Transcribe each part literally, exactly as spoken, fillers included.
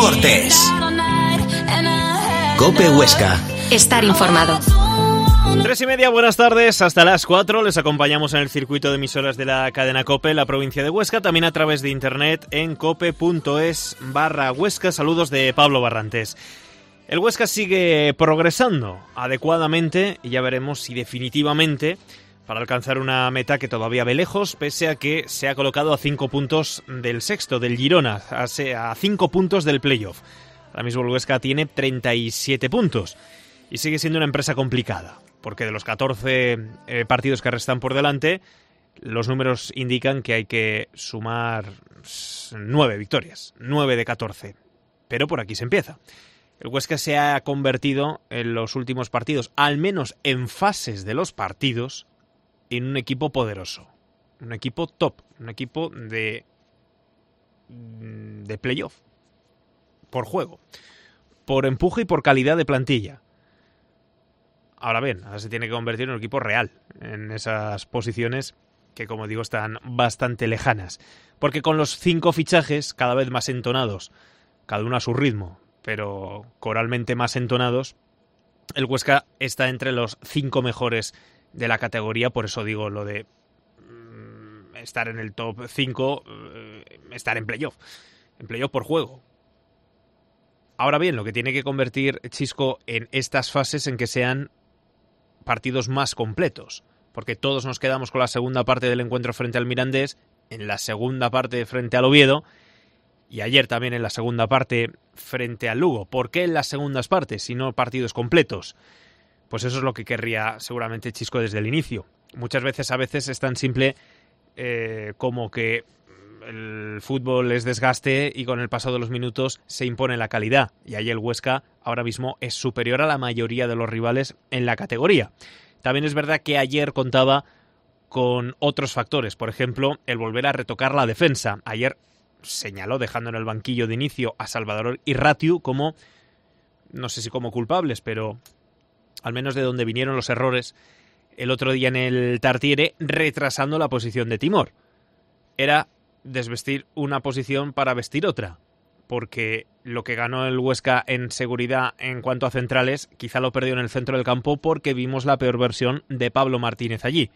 Deportes. COPE Huesca. Estar informado. Tres y media, buenas tardes, hasta las cuatro. Les acompañamos en el circuito de emisoras de la cadena COPE en la provincia de Huesca, también a través de internet en cope.es barra Huesca. Saludos de Pablo Barrantes. El Huesca sigue progresando adecuadamente y ya veremos si definitivamente para alcanzar una meta que todavía ve lejos, pese a que se ha colocado a cinco puntos del sexto, del Girona, a cinco puntos del playoff. Ahora mismo el Huesca tiene treinta y siete puntos y sigue siendo una empresa complicada, porque de los catorce eh, partidos que restan por delante, los números indican que hay que sumar nueve victorias, nueve de catorce, pero por aquí se empieza. El Huesca se ha convertido en los últimos partidos, al menos en fases de los partidos, en un equipo poderoso, un equipo top, un equipo de, de playoff, por juego, por empuje y por calidad de plantilla. Ahora bien, ahora se tiene que convertir en un equipo real en esas posiciones que, como digo, están bastante lejanas. Porque con los cinco fichajes cada vez más entonados, cada uno a su ritmo, pero coralmente más entonados, el Huesca está entre los cinco mejores de la categoría. Por eso digo lo de mm, estar en el top cinco, eh, estar en playoff, en playoff por juego. Ahora bien, lo que tiene que convertir Chisco en estas fases en que sean partidos más completos, porque todos nos quedamos con la segunda parte del encuentro frente al Mirandés, en la segunda parte frente al Oviedo y ayer también en la segunda parte frente al Lugo. ¿Por qué en las segundas partes, si no partidos completos? Pues eso es lo que querría seguramente Chisco desde el inicio. Muchas veces, a veces es tan simple eh, como que el fútbol es desgaste y con el paso de los minutos se impone la calidad. Y ahí el Huesca ahora mismo es superior a la mayoría de los rivales en la categoría. También es verdad que ayer contaba con otros factores. Por ejemplo, el volver a retocar la defensa. Ayer señaló, dejando en el banquillo de inicio a Salvador y Ratiu como, no sé si como culpables, pero al menos de donde vinieron los errores el otro día en el Tartiere, retrasando la posición de Timor. Era desvestir una posición para vestir otra, porque lo que ganó el Huesca en seguridad en cuanto a centrales, quizá lo perdió en el centro del campo porque vimos la peor versión de Pablo Martínez allí.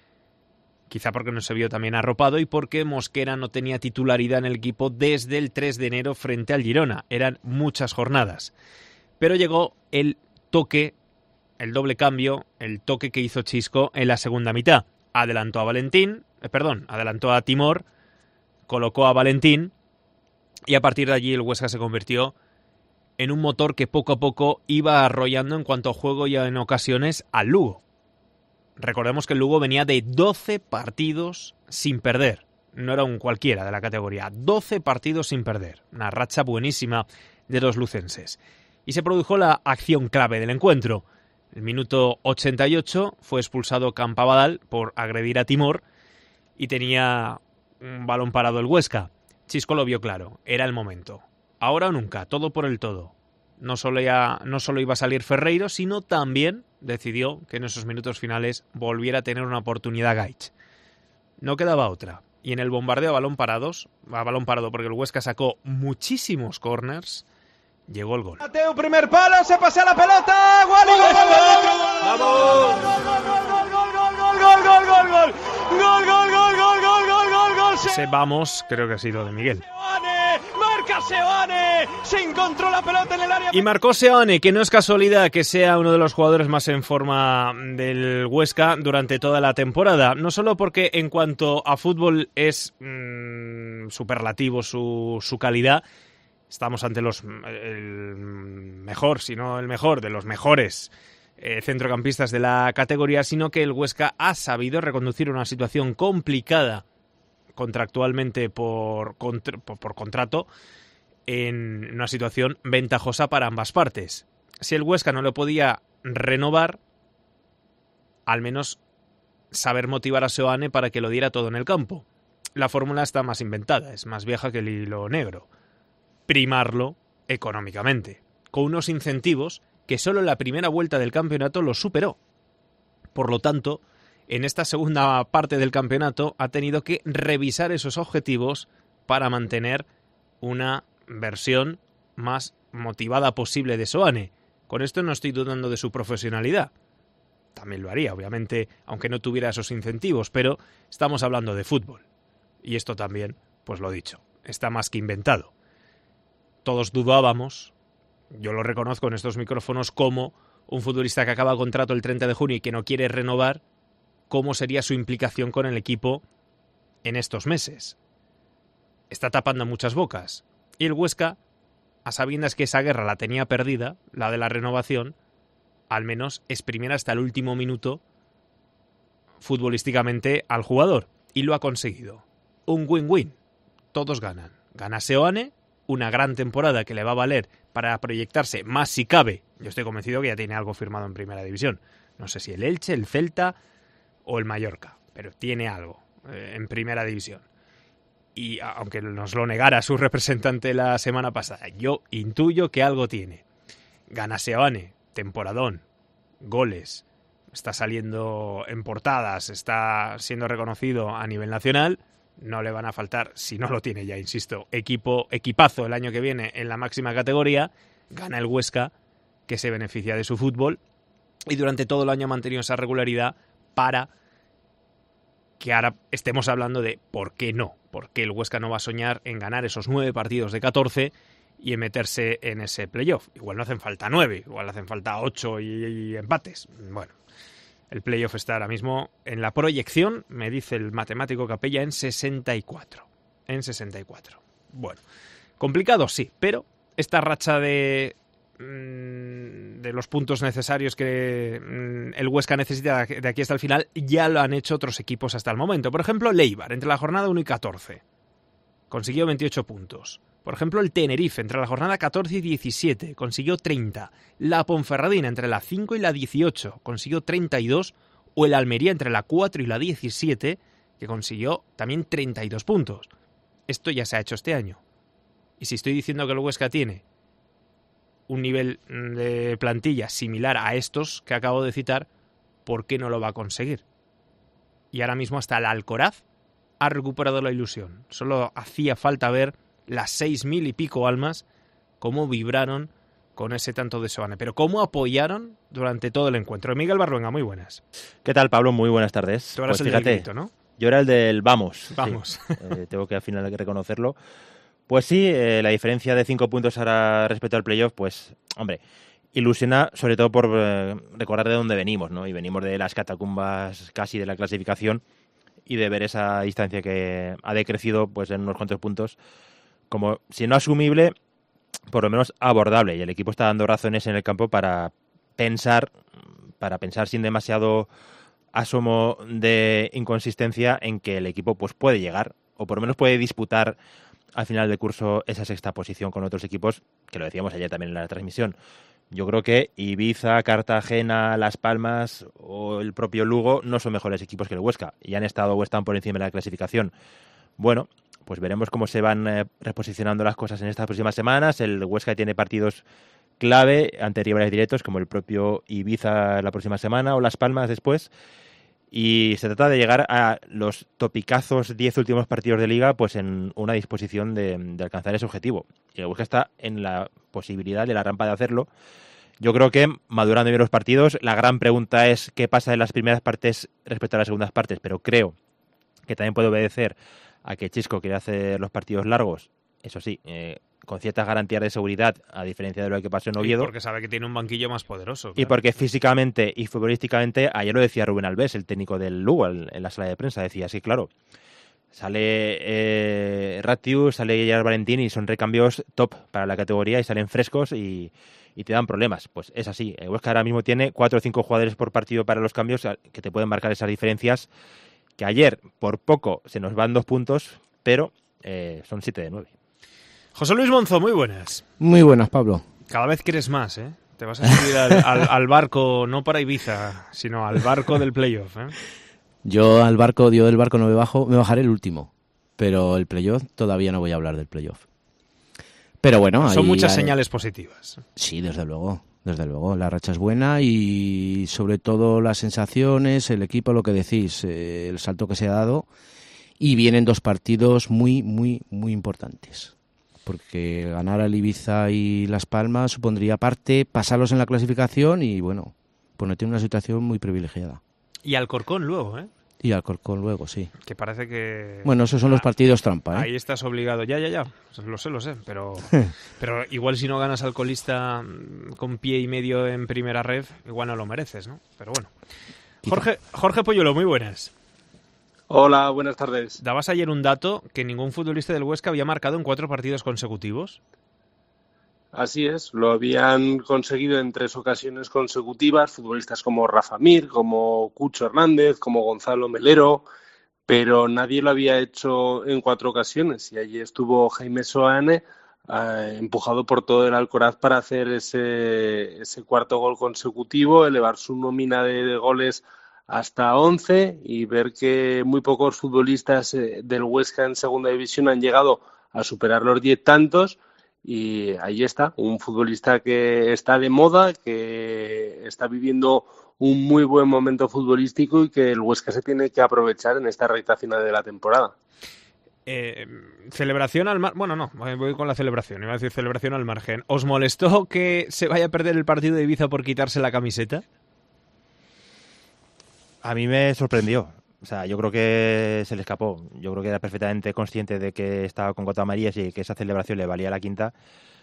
Quizá porque no se vio también arropado y porque Mosquera no tenía titularidad en el equipo desde el tres de enero frente al Girona. Eran muchas jornadas. Pero llegó el toque, el doble cambio, el toque que hizo Chisco en la segunda mitad. Adelantó a Valentín, eh, perdón, adelantó a Timor, colocó a Valentín y a partir de allí el Huesca se convirtió en un motor que poco a poco iba arrollando en cuanto a juego y en ocasiones al Lugo. Recordemos que el Lugo venía de doce partidos sin perder. No era un cualquiera de la categoría. doce partidos sin perder. Una racha buenísima de los lucenses. Y se produjo la acción clave del encuentro. El minuto ochenta y ocho fue expulsado Campabadal por agredir a Timor y tenía un balón parado el Huesca. Chisco lo vio claro. Era el momento. Ahora o nunca. Todo por el todo. No solo, ya, no solo iba a salir Ferreiro, sino también decidió que en esos minutos finales volviera a tener una oportunidad Gaich. No quedaba otra. Y en el bombardeo a balón parados, a balón parado porque el Huesca sacó muchísimos corners, llegó el gol. Mateo, primer palo, se pasea la pelota. ¡Gol! ¡Vamos! ¡Gol, gol, gol, gol, gol, gol, gol, gol! ¡Gol, gol, gol, gol, gol, gol, gol, gol! Ese vamos, creo que ha sido de Miguel. ¡Marca Seoane! Se encontró la pelota en el área. Y marcó Seoane, que no es casualidad que sea uno de los jugadores más en forma del Huesca durante toda la temporada. No solo porque en cuanto a fútbol es mmm, superlativo su, su calidad. Estamos ante los el mejor, si no el mejor, de los mejores eh, centrocampistas de la categoría, sino que el Huesca ha sabido reconducir una situación complicada contractualmente por, contra, por, por contrato en una situación ventajosa para ambas partes. Si el Huesca no lo podía renovar, al menos saber motivar a Seoane para que lo diera todo en el campo. La fórmula está más inventada, es más vieja que el hilo negro. Primarlo económicamente, con unos incentivos que solo en la primera vuelta del campeonato los superó. Por lo tanto, en esta segunda parte del campeonato ha tenido que revisar esos objetivos para mantener una versión más motivada posible de Seoane. Con esto no estoy dudando de su profesionalidad. También lo haría, obviamente, aunque no tuviera esos incentivos, pero estamos hablando de fútbol. Y esto también, pues lo dicho, está más que inventado. Todos dudábamos, yo lo reconozco en estos micrófonos, como un futbolista que acaba contrato el treinta de junio y que no quiere renovar, cómo sería su implicación con el equipo en estos meses. Está tapando muchas bocas. Y el Huesca, a sabiendas que esa guerra la tenía perdida, la de la renovación, al menos exprimir hasta el último minuto futbolísticamente al jugador. Y lo ha conseguido. Un win-win. Todos ganan. Gana Seoane, una gran temporada que le va a valer para proyectarse más si cabe. Yo estoy convencido que ya tiene algo firmado en Primera División. No sé si el Elche, el Celta o el Mallorca, pero tiene algo eh, en Primera División. Y aunque nos lo negara su representante la semana pasada, yo intuyo que algo tiene. Gana Seoane, temporadón, goles, está saliendo en portadas, está siendo reconocido a nivel nacional. No le van a faltar, si no lo tiene ya, insisto, equipo, equipazo el año que viene en la máxima categoría. Gana el Huesca, que se beneficia de su fútbol, y durante todo el año ha mantenido esa regularidad para que ahora estemos hablando de por qué no, por qué el Huesca no va a soñar en ganar esos nueve partidos de catorce y en meterse en ese playoff. Igual no hacen falta nueve, igual hacen falta ocho y, y empates. Bueno, el playoff está ahora mismo en la proyección, me dice el matemático Capella, en sesenta y cuatro. En sesenta y cuatro. Bueno, complicado sí, pero esta racha de, de los puntos necesarios que el Huesca necesita de aquí hasta el final ya lo han hecho otros equipos hasta el momento. Por ejemplo, Leibar, entre la jornada uno y catorce, consiguió veintiocho puntos. Por ejemplo, el Tenerife, entre la jornada catorce y diecisiete, consiguió treinta. La Ponferradina, entre la cinco y la dieciocho, consiguió treinta y dos. O el Almería, entre la cuatro y la diecisiete, que consiguió también treinta y dos puntos. Esto ya se ha hecho este año. Y si estoy diciendo que el Huesca tiene un nivel de plantilla similar a estos que acabo de citar, ¿por qué no lo va a conseguir? Y ahora mismo hasta el Alcoraz ha recuperado la ilusión. Solo hacía falta ver las seis mil y pico almas cómo vibraron con ese tanto de Seoane, pero cómo apoyaron durante todo el encuentro. Miguel Barruenga, muy buenas. ¿Qué tal, Pablo? Muy buenas tardes. Tú eras pues el fíjate, del grito, ¿no? Yo era el del vamos. Vamos. Sí. Eh, tengo que al final que reconocerlo. Pues sí, eh, la diferencia de cinco puntos ahora respecto al playoff, pues, hombre, ilusiona sobre todo por eh, recordar de dónde venimos, ¿no? Y venimos de las catacumbas casi de la clasificación y de ver esa distancia que ha decrecido pues en unos cuantos puntos como, si no asumible, por lo menos abordable. Y el equipo está dando razones en el campo para pensar, para pensar sin demasiado asomo de inconsistencia en que el equipo pues puede llegar, o por lo menos puede disputar al final del curso esa sexta posición con otros equipos, que lo decíamos ayer también en la transmisión. Yo creo que Ibiza, Cartagena, Las Palmas o el propio Lugo no son mejores equipos que el Huesca y han estado o están por encima de la clasificación. Bueno, pues veremos cómo se van eh, reposicionando las cosas en estas próximas semanas. El Huesca tiene partidos clave ante rivales directos como el propio Ibiza la próxima semana o Las Palmas después. Y se trata de llegar a los topicazos diez últimos partidos de Liga pues en una disposición de, de alcanzar ese objetivo. Y el Huesca está en la posibilidad de la rampa de hacerlo. Yo creo que madurando bien los partidos, la gran pregunta es qué pasa en las primeras partes respecto a las segundas partes, pero creo que también puede obedecer a que Chisco quiere hacer los partidos largos, eso sí, eh, con ciertas garantías de seguridad, a diferencia de lo que pasó en Oviedo. Y porque sabe que tiene un banquillo más poderoso. Claro. Y porque físicamente y futbolísticamente, ayer lo decía Rubén Alves, el técnico del Lugo, en la sala de prensa, decía, sí, claro, sale eh, Ratiu, sale Gerard Valentín y son recambios top para la categoría y salen frescos y, y te dan problemas. Pues es así, el Huesca ahora mismo tiene cuatro o cinco jugadores por partido para los cambios que te pueden marcar esas diferencias, que ayer por poco se nos van dos puntos, pero eh, son siete de nueve. José Luis Monzo, muy buenas. Muy buenas, Pablo. Cada vez quieres más, ¿eh? Te vas a subir al, al, al barco, no para Ibiza, sino al barco del playoff, ¿eh? Yo al barco, yo del barco no me bajo, me bajaré el último, pero el playoff todavía no voy a hablar del playoff. Pero bueno, son ahí, muchas ahí, señales positivas. Sí, desde luego, desde luego, la racha es buena y sobre todo las sensaciones, el equipo, lo que decís, eh, el salto que se ha dado y vienen dos partidos muy, muy, muy importantes. porque ganar al Ibiza y Las Palmas supondría aparte pasarlos en la clasificación y bueno, ponerte en una situación muy privilegiada. Y Alcorcón luego, ¿eh? Y Alcorcón luego, sí. Que parece que... Bueno, esos son los partidos trampa, ¿eh? Ahí estás obligado. Ya, ya, ya. Lo sé, lo sé. Pero, pero igual si no ganas al colista con pie y medio en primera ref, igual no lo mereces, ¿no? Pero bueno. Jorge, Jorge Poyuelo, muy buenas. Hola, buenas tardes. Dabas ayer un dato que ningún futbolista del Huesca había marcado en cuatro partidos consecutivos. Así es, lo habían conseguido en tres ocasiones consecutivas, futbolistas como Rafa Mir, como Cucho Hernández, como Gonzalo Melero, pero nadie lo había hecho en cuatro ocasiones. Y allí estuvo Jaime Seoane, eh, empujado por todo el Alcoraz para hacer ese, ese cuarto gol consecutivo, elevar su nómina de, de goles hasta once y ver que muy pocos futbolistas eh, del Huesca en segunda división han llegado a superar los diez tantos. Y ahí está, un futbolista que está de moda, que está viviendo un muy buen momento futbolístico y que el Huesca se tiene que aprovechar en esta recta final de la temporada. Eh, celebración al margen. Bueno, no, voy con la celebración. Iba a decir celebración al margen. ¿Os molestó que se vaya a perder el partido de Ibiza por quitarse la camiseta? A mí me sorprendió. O sea, yo creo que se le escapó. Yo creo que era perfectamente consciente de que estaba con gota amarilla y que esa celebración le valía la quinta.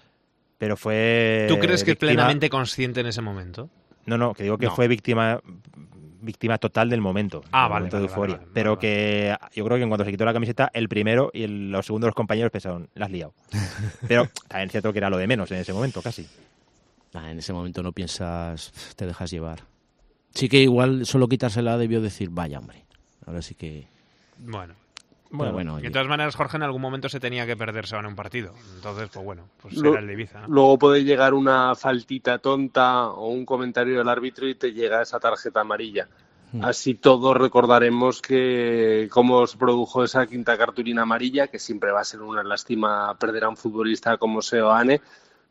Pero fue... ¿Tú crees que víctima... es plenamente consciente en ese momento? No, no, que digo que no. fue víctima víctima total del momento. Ah, del vale, momento vale, de euforia. vale, vale, Pero vale, que yo creo que en cuanto se quitó la camiseta, el primero y el, los segundos los compañeros pensaron, la has liado. Pero también es cierto que era lo de menos en ese momento, casi. Nah, en ese momento no piensas, te dejas llevar. Sí que igual solo quitársela debió decir, vaya hombre. Ahora sí que... Bueno. Bueno, bueno, de todas maneras, Jorge en algún momento se tenía que perderse en un partido. Entonces, pues bueno, pues Lo, era el de Ibiza, ¿no? Luego puede llegar una faltita tonta o un comentario del árbitro y te llega esa tarjeta amarilla. Hmm. Así todos recordaremos que cómo se produjo esa quinta cartulina amarilla, que siempre va a ser una lástima perder a un futbolista como Seoane,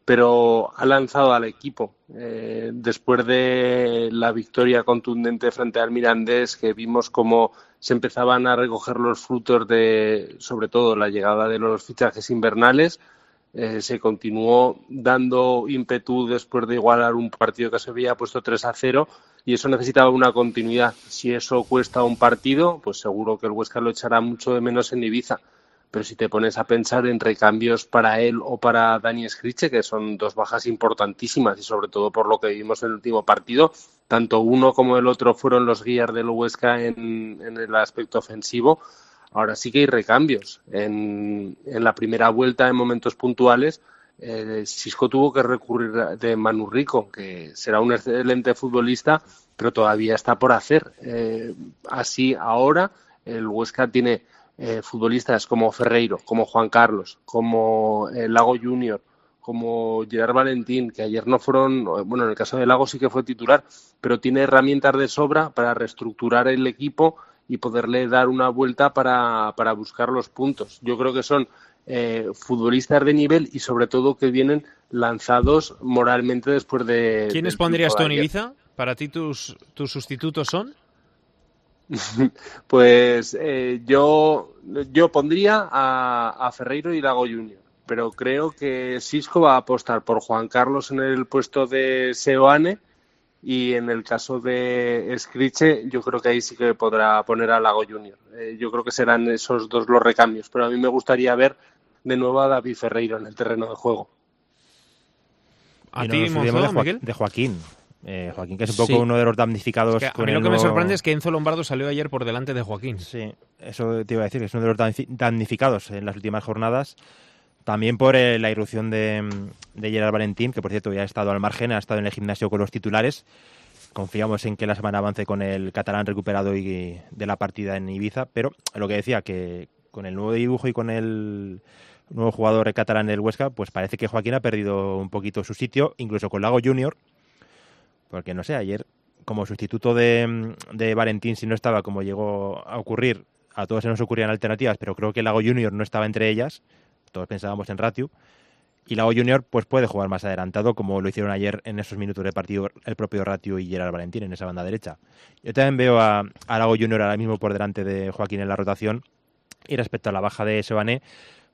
pero ha lanzado al equipo. Eh, después de la victoria contundente frente al Mirandés, que vimos cómo se empezaban a recoger los frutos de, sobre todo, la llegada de los fichajes invernales, eh, se continuó dando ímpetu después de igualar un partido que se había puesto tres a cero y eso necesitaba una continuidad. Si eso cuesta un partido, pues seguro que el Huesca lo echará mucho de menos en Ibiza. Pero si te pones a pensar en recambios para él o para Dani Scriche, que son dos bajas importantísimas y sobre todo por lo que vimos en el último partido, tanto uno como el otro fueron los guías del Huesca en, en el aspecto ofensivo, ahora sí que hay recambios. En, en la primera vuelta, en momentos puntuales, eh, Xisco tuvo que recurrir de Manu Rico, que será un excelente futbolista, pero todavía está por hacer. Eh, así, ahora el Huesca tiene... Eh, futbolistas como Ferreiro, como Juan Carlos, como eh, Lago Junior, como Gerard Valentín, que ayer no fueron, bueno, en el caso de Lago sí que fue titular, pero tiene herramientas de sobra para reestructurar el equipo y poderle dar una vuelta para, para buscar los puntos. Yo creo que son eh, futbolistas de nivel y sobre todo que vienen lanzados moralmente después de... ¿Quiénes pondrías tú en Ibiza? ¿Para ti tus, tus sustitutos son? Pues eh, yo yo pondría a, a Ferreiro y Lago Junior, pero creo que Xisco va a apostar por Juan Carlos en el puesto de Seoane y en el caso de Scriche yo creo que ahí sí que podrá poner a Lago Junior. Eh, yo creo que serán esos dos los recambios, pero a mí me gustaría ver de nuevo a David Ferreiro en el terreno de juego. ¿A y ti, no Monzó, de, Jo- Miguel? de Joaquín. Eh, Joaquín, que es un poco Sí. uno de los damnificados. Es que a con mí lo el que me nuevo- sorprende es que Enzo Lombardo salió ayer por delante de Joaquín. Sí, eso te iba a decir, que es uno de los damnifi- damnificados en las últimas jornadas. También por eh, la irrupción de, de Gerard Valentín, que por cierto ya ha estado al margen, ha estado en el gimnasio con los titulares. Confiamos en que la semana avance con el catalán recuperado y de la partida en Ibiza, pero lo que decía, que con el nuevo dibujo y con el nuevo jugador catalán del Huesca, pues parece que Joaquín ha perdido un poquito su sitio, incluso con Lago Junior, porque no sé, ayer como sustituto de, de Valentín, si no estaba, como llegó a ocurrir, a todos se nos ocurrían alternativas, pero creo que Lago Junior no estaba entre ellas, todos pensábamos en Ratiu, y Lago Junior pues puede jugar más adelantado, como lo hicieron ayer en esos minutos de partido el propio Ratiu y Gerard Valentín en esa banda derecha. Yo también veo a, a Lago Junior ahora mismo por delante de Joaquín en la rotación, y respecto a la baja de Seoane,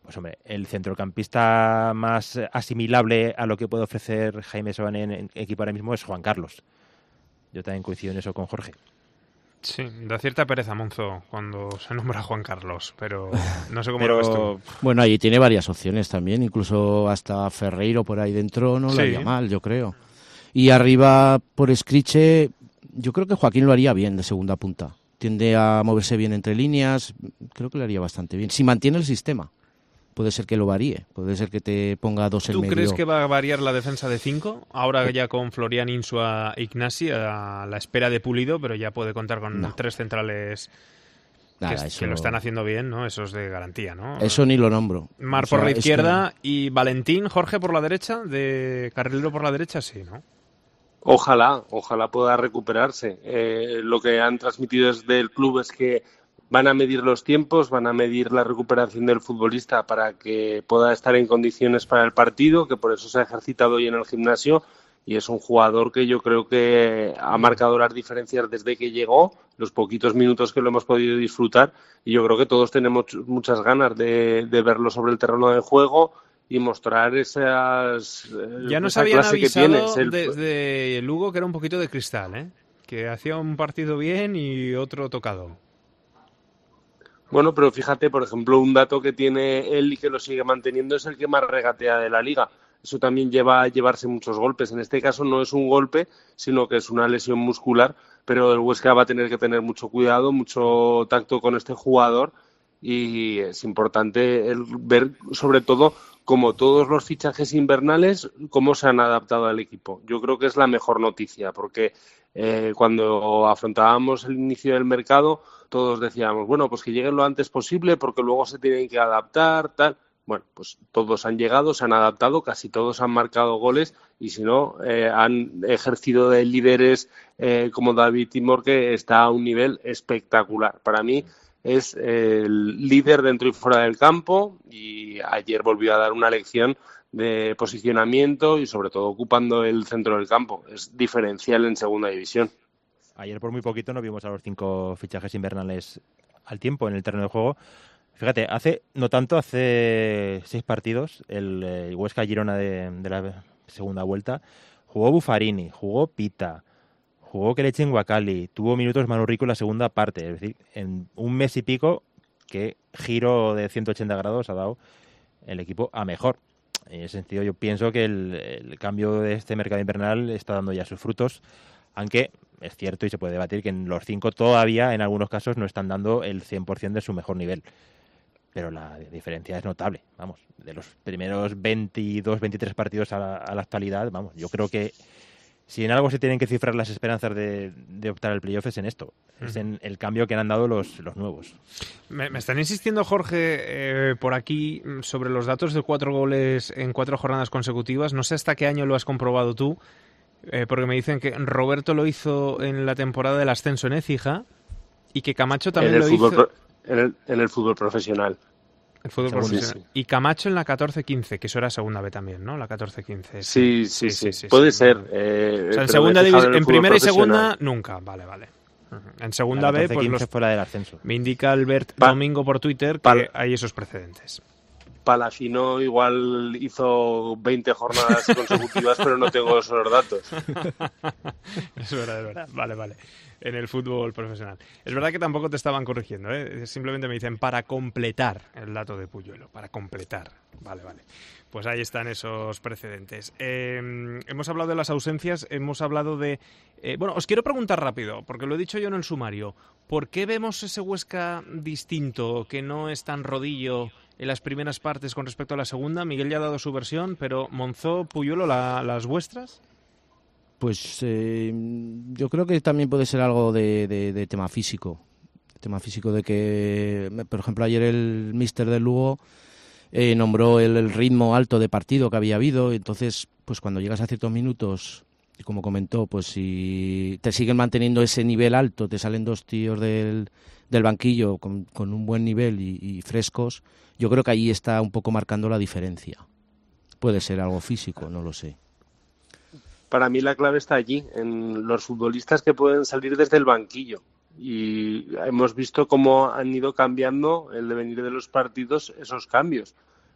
pues hombre, el centrocampista más asimilable a lo que puede ofrecer Jaime Seoane en, en equipo ahora mismo es Juan Carlos. Yo también coincido en eso con Jorge. Sí, da cierta pereza Monzó cuando se nombra Juan Carlos, pero no sé cómo pero... lo ves tú. Bueno, ahí tiene varias opciones también, incluso hasta Ferreiro por ahí dentro no lo Sí. haría mal, yo creo. Y arriba por Escriche, yo creo que Joaquín lo haría bien de segunda punta. Tiende a moverse bien entre líneas, creo que lo haría bastante bien. Si mantiene el sistema, puede ser que lo varíe, puede ser que te ponga dos en ¿Tú medio. crees que va a variar la defensa de cinco? Ahora ya con Florian Insua Ignasi a la espera de Pulido, pero ya puede contar con No. tres centrales Nada, que, eso, que lo están haciendo bien, ¿no? Eso es de garantía, ¿no? Eso ni lo nombro. Mar O sea, por la es izquierda y Valentín, Jorge por la derecha, de carrilero por la derecha, sí, ¿no? Ojalá, ojalá pueda recuperarse. Eh, lo que han transmitido desde el club es que van a medir los tiempos, van a medir la recuperación del futbolista para que pueda estar en condiciones para el partido, que por eso se ha ejercitado hoy en el gimnasio, y es un jugador que yo creo que ha marcado las diferencias desde que llegó, los poquitos minutos que lo hemos podido disfrutar, y yo creo que todos tenemos muchas ganas de, de verlo sobre el terreno de juego y mostrar esas Ya nos esa habían clase que avisado tiene. Es el- desde Lugo que era un poquito de cristal, ¿eh? Que hacía un partido bien y otro tocado. Bueno, pero fíjate, por ejemplo, un dato que tiene él y que lo sigue manteniendo es el que más regatea de la liga. Eso también lleva a llevarse muchos golpes. En este caso no es un golpe, sino que es una lesión muscular, pero el Huesca va a tener que tener mucho cuidado, mucho tacto con este jugador, y es importante el ver, sobre todo, como todos los fichajes invernales, cómo se han adaptado al equipo. Yo creo que es la mejor noticia, porque eh, cuando afrontábamos el inicio del mercado, todos decíamos, bueno, pues que lleguen lo antes posible porque luego se tienen que adaptar, tal. Bueno, pues todos han llegado, se han adaptado, casi todos han marcado goles y si no, eh, han ejercido de líderes eh, como David Timor, que está a un nivel espectacular. Para mí es el líder dentro y fuera del campo y ayer volvió a dar una lección de posicionamiento y sobre todo ocupando el centro del campo. Es diferencial en segunda división. Ayer por muy poquito no vimos a los cinco fichajes invernales al tiempo en el terreno de juego. Fíjate, hace no tanto, hace seis partidos, el, el Huesca Girona de, de la segunda vuelta, jugó Buffarini, jugó Pita, jugó Kelechi Wakali, tuvo minutos Manu Rico en la segunda parte. Es decir, en un mes y pico, qué giro de ciento ochenta grados ha dado el equipo a mejor. En ese sentido, yo pienso que el, el cambio de este mercado invernal está dando ya sus frutos, aunque es cierto y se puede debatir que en los cinco todavía, en algunos casos, no están dando el cien por ciento de su mejor nivel. Pero la diferencia es notable, vamos, de los primeros veintidós, veintitrés partidos a la, a la actualidad, vamos, yo creo que si en algo se tienen que cifrar las esperanzas de, de optar al playoff es en esto, uh-huh. es en el cambio que han dado los, los nuevos. Me, me están insistiendo, Jorge, eh, por aquí sobre los datos de cuatro goles en cuatro jornadas consecutivas, no sé hasta qué año lo has comprobado tú, eh, porque me dicen que Roberto lo hizo en la temporada del ascenso en Écija y que Camacho también lo hizo... Pro... En el, en el fútbol profesional. El fútbol Según profesional. Sí, sí. Y Camacho en la catorce quince, que eso era segunda B también, ¿no? La catorce quince. Sí, sí, sí. sí, sí, sí Puede sí, ser. Eh, o sea, en segunda división, en, en primera y segunda, nunca. Vale, vale. En segunda B, pues los... fuera del ascenso. Me indica Albert pa... Domingo por Twitter que pa... hay esos precedentes. Palacino igual hizo veinte jornadas consecutivas, pero no tengo esos datos. Es verdad, es verdad. Vale, vale. En el fútbol profesional. Es verdad que tampoco te estaban corrigiendo, ¿eh? Simplemente me dicen para completar el dato de Puyuelo, para completar. Vale, vale. Pues ahí están esos precedentes. Eh, hemos hablado de las ausencias, hemos hablado de... Eh, bueno, os quiero preguntar rápido, porque lo he dicho yo en el sumario. ¿Por qué vemos ese Huesca distinto, que no es tan rodillo en las primeras partes con respecto a la segunda? Miguel ya ha dado su versión, pero Monzó, Puyuelo, la, ¿las vuestras? Pues eh, yo creo que también puede ser algo de, de, de tema físico. Tema físico de que, por ejemplo, ayer el míster del Lugo eh, nombró el, el ritmo alto de partido que había habido. Entonces, pues cuando llegas a ciertos minutos, y como comentó, pues si te siguen manteniendo ese nivel alto, te salen dos tíos del, del banquillo con, con un buen nivel y, y frescos, yo creo que ahí está un poco marcando la diferencia. Puede ser algo físico, no lo sé. Para mí la clave está allí, en los futbolistas que pueden salir desde el banquillo. Y hemos visto cómo han ido cambiando el devenir de los partidos esos cambios.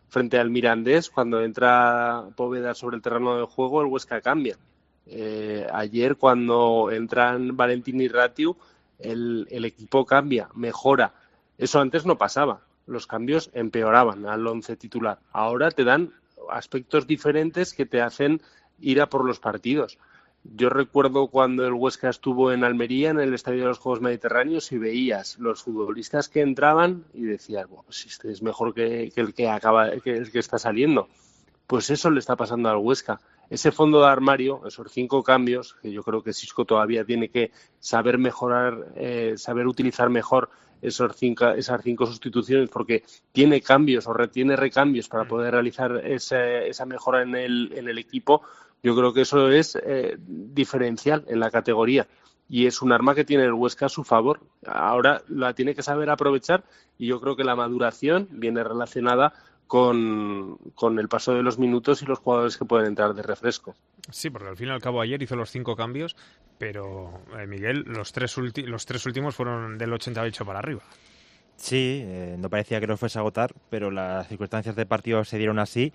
frente al Mirandés, cuando entra Poveda sobre el terreno de juego, el Huesca cambia. Eh, ayer, cuando entran Valentín y Ratiu, el, el equipo cambia, mejora. Eso antes no pasaba. Los cambios empeoraban al once titular. Ahora te dan aspectos diferentes que te hacen ir a por los partidos. Yo recuerdo cuando el Huesca estuvo en Almería, en el Estadio de los Juegos Mediterráneos, y veías los futbolistas que entraban y decías, bueno, pues este es mejor que, que el que acaba, que el que está saliendo. Pues eso le está pasando al Huesca. Ese fondo de armario, esos cinco cambios, que yo creo que Xisco todavía tiene que saber mejorar, eh, saber utilizar mejor esos cinco, esas cinco sustituciones, porque tiene cambios o retiene recambios para poder realizar ese, esa mejora en el, en el equipo. Yo creo que eso es eh, diferencial en la categoría y es un arma que tiene el Huesca a su favor. Ahora la tiene que saber aprovechar y yo creo que la maduración viene relacionada con, con el paso de los minutos y los jugadores que pueden entrar de refresco. Sí, porque al fin y al cabo ayer hizo los cinco cambios, pero eh, Miguel, los tres, ulti- los tres últimos fueron del ochenta y ocho para arriba. Sí, eh, no parecía que los fuese a agotar, pero las circunstancias de partido se dieron así.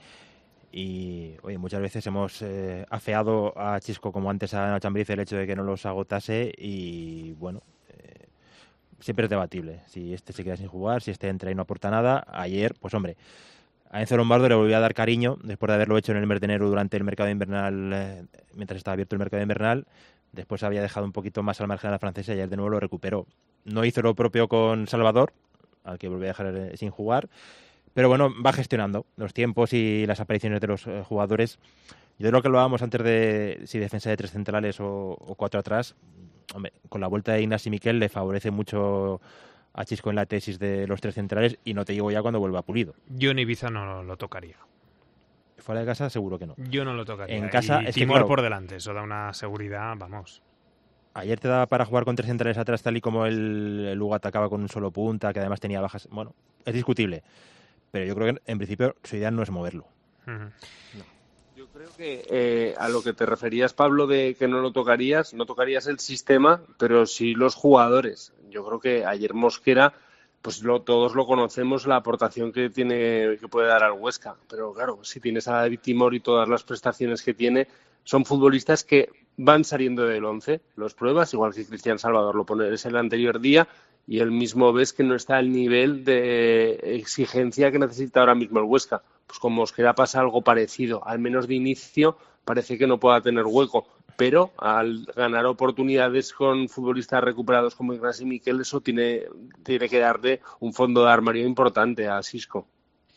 Y oye, muchas veces hemos eh, afeado a Xisco, como antes a Nacho Ambriz, el hecho de que no los agotase y bueno, eh, siempre es debatible. Si este se queda sin jugar, si este entra y no aporta nada. Ayer, pues hombre, a Enzo Lombardo le volvió a dar cariño después de haberlo hecho en el mes de enero durante el mercado invernal, eh, mientras estaba abierto el mercado invernal. Después había dejado un poquito más al margen a la francesa y ayer de nuevo lo recuperó. No hizo lo propio con Salvador, al que volvió a dejar eh, sin jugar. Pero bueno, va gestionando los tiempos y las apariciones de los eh, jugadores. Yo creo que lo hablábamos antes de si defensa de tres centrales o, o cuatro atrás. Hombre, con la vuelta de Ignasi Miquel le favorece mucho a Xisco en la tesis de los tres centrales y no te digo ya cuando vuelva Pulido. Yo en Ibiza no lo tocaría. Fuera de casa seguro que no. Yo no lo tocaría. En casa y es Timor que, claro, por delante, eso da una seguridad, vamos. Ayer te daba para jugar con tres centrales atrás tal y como el, el Lugo atacaba con un solo punta, que además tenía bajas. Bueno, es discutible. Pero yo creo que en principio su idea no es moverlo. Uh-huh. No. Yo creo que eh, a lo que te referías, Pablo, de que no lo tocarías, no tocarías el sistema, pero sí los jugadores. Yo creo que ayer Mosquera, pues lo, todos lo conocemos, la aportación que tiene, que puede dar al Huesca. Pero claro, si tienes a David Timor y todas las prestaciones que tiene, son futbolistas que van saliendo del once, los pruebas, igual que Cristian Salvador lo pones el anterior día, y él mismo ves que no está al nivel de exigencia que necesita ahora mismo el Huesca. Pues con Mosquera pasa algo parecido, al menos de inicio parece que no pueda tener hueco, pero al ganar oportunidades con futbolistas recuperados como Ignasi Miquel, eso tiene, tiene que darle un fondo de armario importante a Xisco.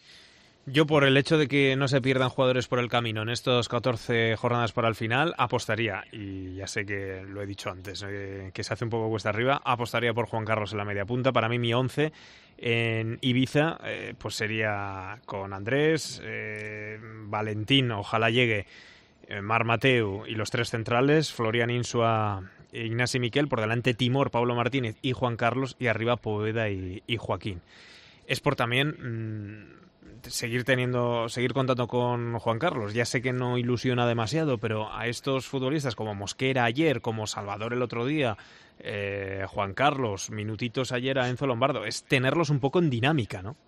Yo, por el hecho de que no se pierdan jugadores por el camino en estos catorce jornadas para el final, apostaría, y ya sé que lo he dicho antes, eh, que se hace un poco cuesta arriba, apostaría por Juan Carlos en la media punta. Para mí mi once en Ibiza eh, pues sería con Andrés, eh, Valentín, ojalá llegue, eh, Mar Mateu y los tres centrales, Florian Insua, Ignasi Miquel, por delante Timor, Pablo Martínez y Juan Carlos, y arriba Poveda y, y Joaquín. Es por también... Mmm, seguir teniendo, seguir contando con Juan Carlos. Ya sé que no ilusiona demasiado, pero a estos futbolistas como Mosquera ayer, como Salvador el otro día, eh, Juan Carlos, minutitos ayer a Enzo Lombardo, es tenerlos un poco en dinámica, ¿no?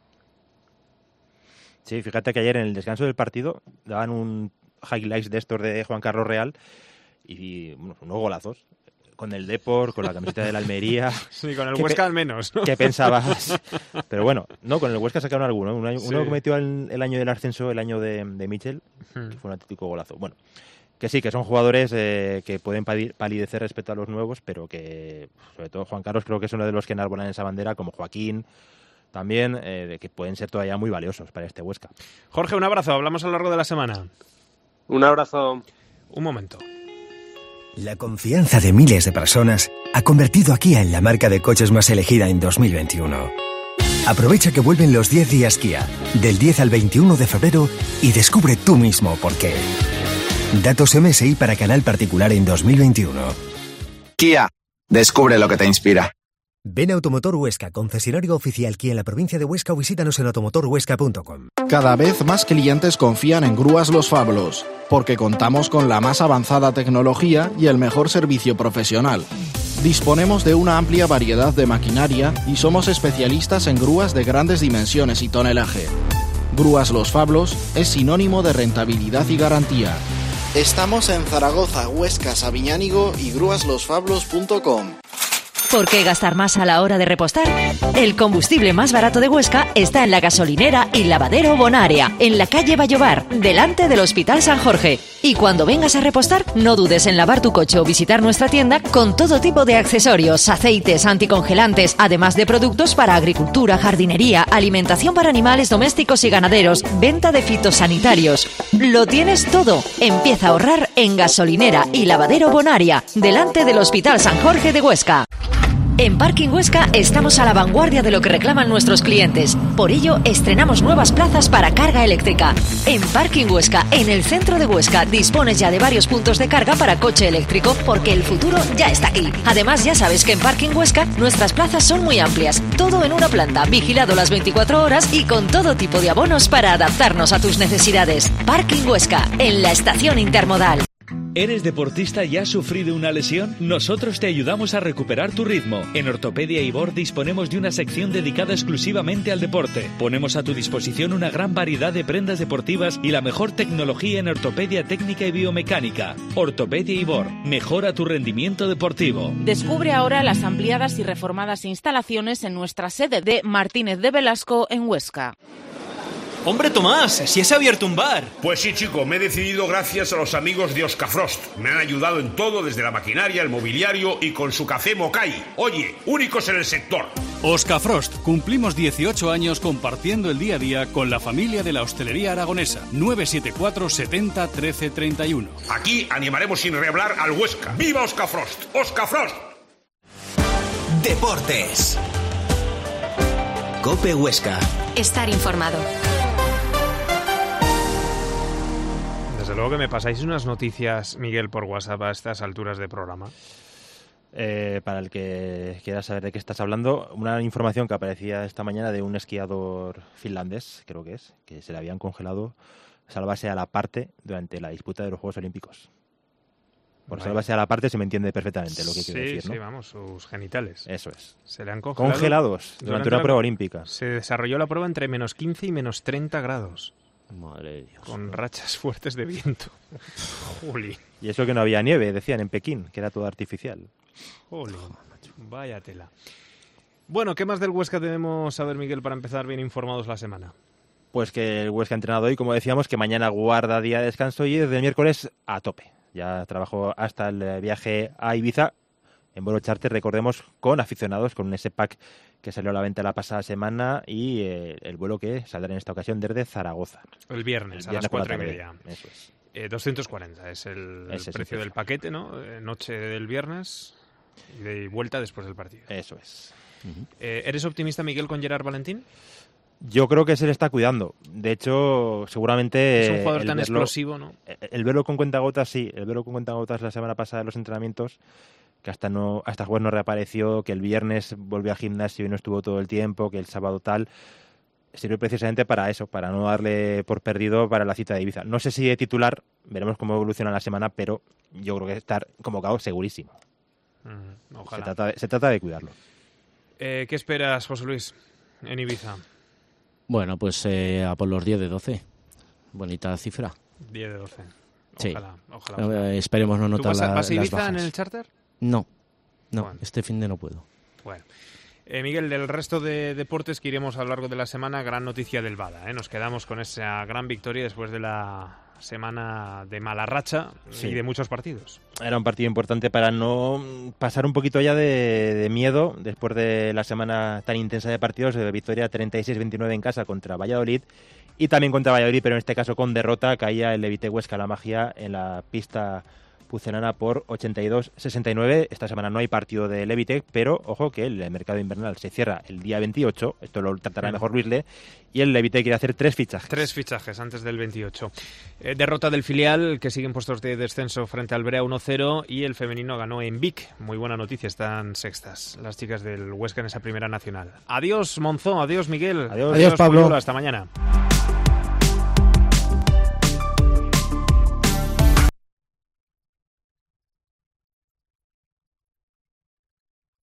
Sí, fíjate que ayer en el descanso del partido daban un highlights de estos de Juan Carlos Real y bueno, unos golazos. Con el Depor, con la camiseta de la Almería. Sí, con el Huesca al menos, ¿no? ¿Qué pensabas? Pero bueno, no, con el Huesca sacaron alguno. Uno, sí. uno que metió el, el año del ascenso, el año de, de Michel, hmm. que fue un auténtico golazo. Bueno, que sí, que son jugadores eh, que pueden palidecer respecto a los nuevos, pero que, sobre todo Juan Carlos, creo que es uno de los que enarbolan esa bandera, como Joaquín, también, eh, de que pueden ser todavía muy valiosos para este Huesca. Jorge, un abrazo. Hablamos a lo largo de la semana. Un abrazo. Un momento. La confianza de miles de personas ha convertido a Kia en la marca de coches más elegida en dos mil veintiuno. Aprovecha que vuelven los diez días Kia, del diez al veintiuno de febrero, y descubre tú mismo por qué. Datos M S I para canal particular en dos mil veintiuno. Kia, descubre lo que te inspira. Ven a Automotor Huesca, concesionario oficial Kia en la provincia de Huesca, o visítanos en automotor huesca punto com. Cada vez más clientes confían en Grúas Los Fablos, porque contamos con la más avanzada tecnología y el mejor servicio profesional. Disponemos de una amplia variedad de maquinaria y somos especialistas en grúas de grandes dimensiones y tonelaje. Grúas Los Fablos es sinónimo de rentabilidad y garantía. Estamos en Zaragoza, Huesca, Sabiñánigo y grúas los fablos punto com. ¿Por qué gastar más a la hora de repostar? El combustible más barato de Huesca está en la gasolinera y lavadero Bonaria, en la calle Vallobar, delante del Hospital San Jorge. Y cuando vengas a repostar, no dudes en lavar tu coche o visitar nuestra tienda con todo tipo de accesorios, aceites, anticongelantes, además de productos para agricultura, jardinería, alimentación para animales domésticos y ganaderos, venta de fitosanitarios. Lo tienes todo. Empieza a ahorrar en gasolinera y lavadero Bonaria, delante del Hospital San Jorge de Huesca. En Parking Huesca estamos a la vanguardia de lo que reclaman nuestros clientes. Por ello, estrenamos nuevas plazas para carga eléctrica. En Parking Huesca, en el centro de Huesca, dispones ya de varios puntos de carga para coche eléctrico, porque el futuro ya está aquí. Además, ya sabes que en Parking Huesca nuestras plazas son muy amplias. Todo en una planta, vigilado las veinticuatro horas y con todo tipo de abonos para adaptarnos a tus necesidades. Parking Huesca, en la estación intermodal. ¿Eres deportista y has sufrido una lesión? Nosotros te ayudamos a recuperar tu ritmo. En Ortopedia Ibor disponemos de una sección dedicada exclusivamente al deporte. Ponemos a tu disposición una gran variedad de prendas deportivas y la mejor tecnología en ortopedia técnica y biomecánica. Ortopedia Ibor, mejora tu rendimiento deportivo. Descubre ahora las ampliadas y reformadas instalaciones en nuestra sede de Martínez de Velasco en Huesca. ¡Hombre, Tomás! ¡Si has abierto un bar! Pues sí, chico, me he decidido gracias a los amigos de Oscafrost. Me han ayudado en todo, desde la maquinaria, el mobiliario y con su café Mokai. Oye, únicos en el sector. Oscafrost, cumplimos dieciocho años compartiendo el día a día con la familia de la hostelería aragonesa. nueve siete cuatro setenta trece treinta y uno. Aquí animaremos sin rehablar al Huesca. ¡Viva Oscafrost! ¡Oscafrost! Deportes. COPE Huesca. Estar informado. Desde luego que me pasáis unas noticias, Miguel, por WhatsApp a estas alturas de programa. Eh, para el que quiera saber de qué estás hablando, una información que aparecía esta mañana de un esquiador finlandés, creo que es, que se le habían congelado salvarse a la parte durante la disputa de los Juegos Olímpicos. Por vale. Salvarse a la parte se me entiende perfectamente lo que sí, quiero decir, ¿no? Sí, vamos, sus genitales. Eso es. Se le han congelado congelados durante, durante una la... prueba olímpica. Se desarrolló la prueba entre menos quince y menos treinta grados. Madre de Dios. Con rachas fuertes de viento. Juli. Y eso que no había nieve, decían en Pekín, que era todo artificial. Juli. Vaya tela. Bueno, ¿qué más del Huesca debemos saber, Miguel, para empezar bien informados la semana? Pues que el Huesca ha entrenado hoy, como decíamos, que mañana guarda día de descanso y desde el miércoles a tope. Ya trabajó hasta el viaje a Ibiza en vuelo charter, recordemos, con aficionados, con un S PAC que salió a la venta la pasada semana y eh, el vuelo que saldrá en esta ocasión desde Zaragoza. El viernes, el viernes a las cuatro y media. Eso es. Eh, doscientos cuarenta es el, el precio es del paquete, ¿no? Eh, noche del viernes y de vuelta después del partido. Eso es. Uh-huh. eh, ¿Eres optimista, Miguel, con Gerard Valentín? Yo creo que se le está cuidando. De hecho, seguramente... Es un jugador tan verlo, explosivo, ¿no? El, el verlo con cuentagotas, sí. El verlo con cuentagotas la semana pasada en los entrenamientos, que hasta no hasta jueves no reapareció, que el viernes volvió al gimnasio y no estuvo todo el tiempo, que el sábado tal... Sirve precisamente para eso, para no darle por perdido para la cita de Ibiza. No sé si de titular, veremos cómo evoluciona la semana, pero yo creo que estar convocado segurísimo. Mm, ojalá. Se trata de, se trata de cuidarlo. Eh, ¿Qué esperas, José Luis, en Ibiza? Bueno, pues eh, a por los diez de doce. Bonita cifra. diez de doce. Sí. Ojalá, ojalá. ojalá. Eh, esperemos no notar ¿Tú vas a, vas a Ibiza las bajas. en el charter? No, no, bueno. Este fin de no puedo. Bueno. Eh, Miguel, del resto de deportes que iremos a lo largo de la semana, gran noticia del Bada. ¿eh? Nos quedamos con esa gran victoria después de la semana de mala racha sí. y de muchos partidos. Era un partido importante para no pasar un poquito ya de, de miedo después de la semana tan intensa de partidos, de victoria treinta y seis veintinueve en casa contra Valladolid y también contra Valladolid, pero en este caso con derrota. Caía el Levite Huesca La Magia en la pista pucelana por ochenta y dos sesenta y nueve. Esta semana no hay partido de Levitec, pero ojo que el mercado invernal se cierra el día veintiocho, esto lo tratará sí. mejor Luisle, y el Levitec quiere hacer tres fichajes. Tres fichajes antes del veintiocho. Eh, derrota del filial, que sigue en puestos de descenso frente al Brea uno cero, y el femenino ganó en Vic. Muy buena noticia, están sextas las chicas del Huesca en esa primera nacional. Adiós, Monzó, adiós, Miguel. Adiós, adiós Pablo. Puyuelo, hasta mañana.